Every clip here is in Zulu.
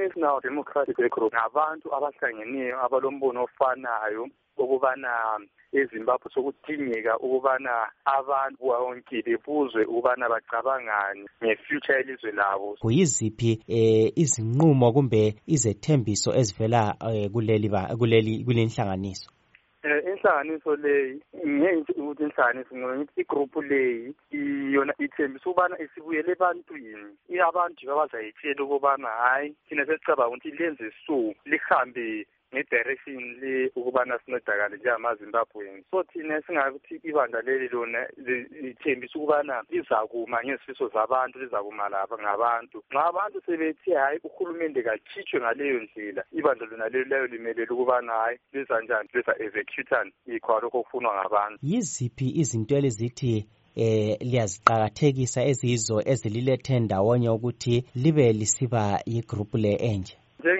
i-National Democratic Group ngabantu abahlangeneyo abalombono ofanayo ukubana eZimbabwe sokudingeka ukubana abantu bonke bebuzwe ukubana bacabangani nge-future yelizwe labo. Kuyiziphi izinqumo kumbe izethembiso ezivela kuleli nhlanganiso? Inhlanganiso leyi ngeke ukuthi inhlanganiso ngithi igroup leyi yona ithembisa ukubana isibuyele ebantwini. Abantu babazayitshela ukubana hayi thina sesicabanga ukuthi lenze so lihambe nge-direction le ukubana sincedakale njengamaZimbabweans. So thina singakuthi ibandla leli lona lithembisa ukubana lizakuma ngezifiso zabantu, lizakuma lapha ngabantu. Nxa abantu sebethi hayi uhulumende kakhitshwe ngaleyo ndlela, ibandla lona lelo layo limelele ukubana hayi liza njani, liza executani ikho lokho okufunwa ngabantu. Yiziphi izinto ezithi liyaziqakathekisa eziyizo ezililethe ndawonye ukuthi libe lisiba yigroup le enje?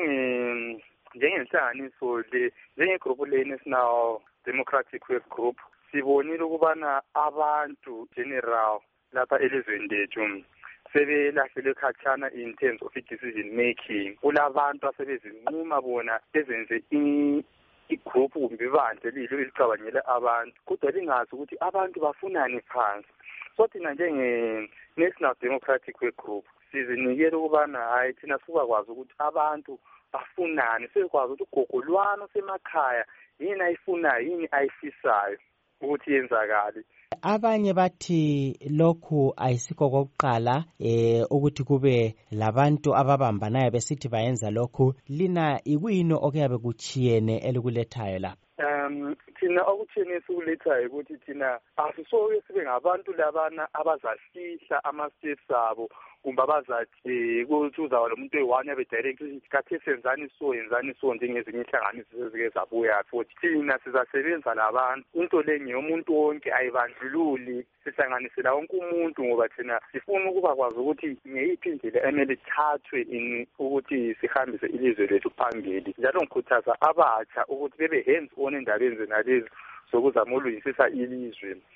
Njengenhlanganiso le, njengegroup le National Democratic Work Group, sibonile ukubana abantu general lapha elizweni lethu sebelahlelwe khatshana in terms of decision making. Kulabantu asebezinquma bona bezenze igroup kumbe ibandla elicabangele abantu kodwa lingazi ukuthi abantu bafunani phansi. So thina njenge-National Democratic Work Group sizinikele ukubana hayi thina sikwazi ukuthi abantu bafunani, sekwazi ukuthi ugogo lwami osemakhaya yini ayifunayo, yini ayifisayo ukuthi yenzakale. Abanye bathi lokhu ayisikho kokuqala ukuthi kube labantu ababambanayo besithi bayenza lokhu. Lina ikuyini okuyabe kuchiyene elikulethayo lapha? Thina okuthini esikulethayo ukuthi thina asisoke sibe ngabantu labana abazafihla ama-steps abo kumbe abazathi ukuthi uzaba lo muntu oyi-one abe-direct ukuthi kathi senzani so njengezinye inhlanganiso ezike zabuya futhi. Thina sizasebenza labantu, into le ngeyomuntu wonke ayibandlululi, sihlanganisela wonke umuntu ngoba thina sifuna ukuba kwazi ukuthi ngeyiphi indlela emele ithathwe ukuthi sihambise ilizwe lethu phambili. Njalo ngikhuthaza abatsha ukuthi bebe hands on endabeni zenalezi zokuzama ulungisisa ilizwe.